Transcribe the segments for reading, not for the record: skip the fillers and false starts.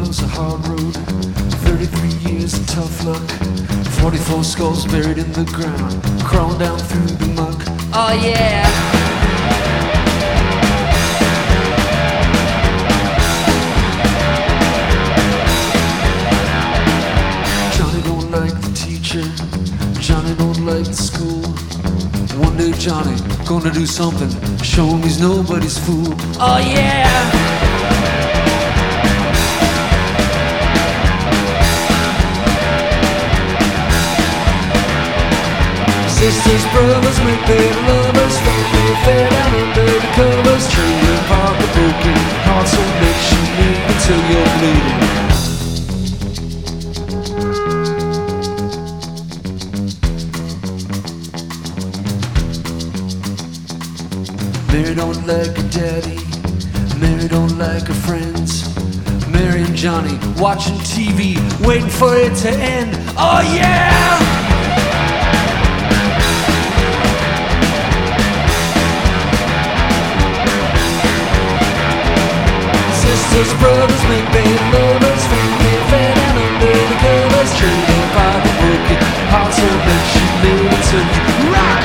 miles of hard road, 33 years of tough luck, 44 skulls buried in the ground, crawling down through the muck. Oh yeah. Johnny don't like the teacher, Johnny don't like the school. One day Johnny gonna do something, show him he's nobody's fool. Oh yeah. Sisters, brothers, make baby lovers, family affair down under the covers. Trailer park a broken heart, so make you leave until you're bleeding. Mary don't like her daddy, Mary don't like her friends. Mary and Johnny watching TV, waiting for it to end. Oh yeah! Sisters, brothers, make baby lovers, family affair down under the covers. Trading by the broken hearts, so that you live until you rock.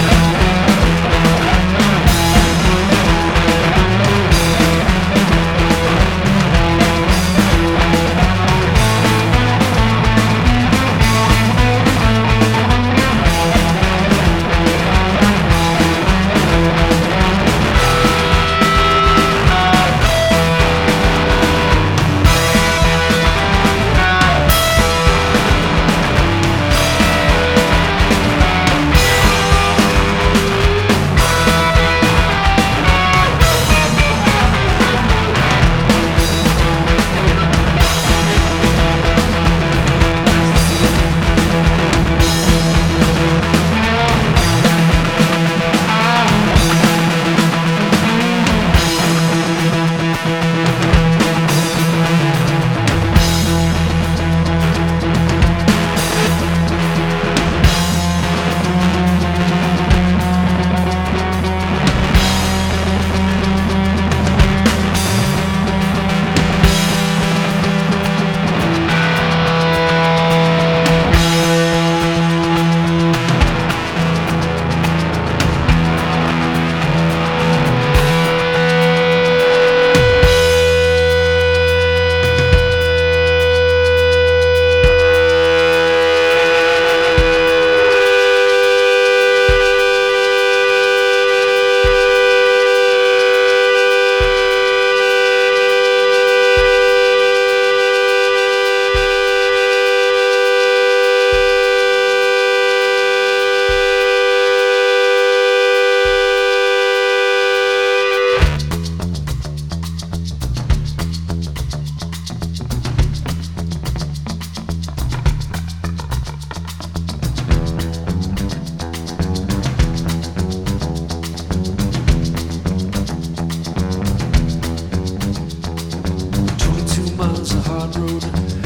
Road,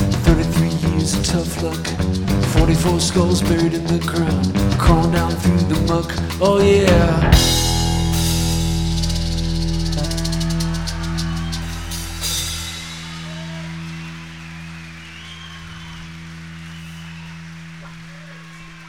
33 years of tough luck, 44 skulls buried in the ground, crawling down through the muck. Oh yeah.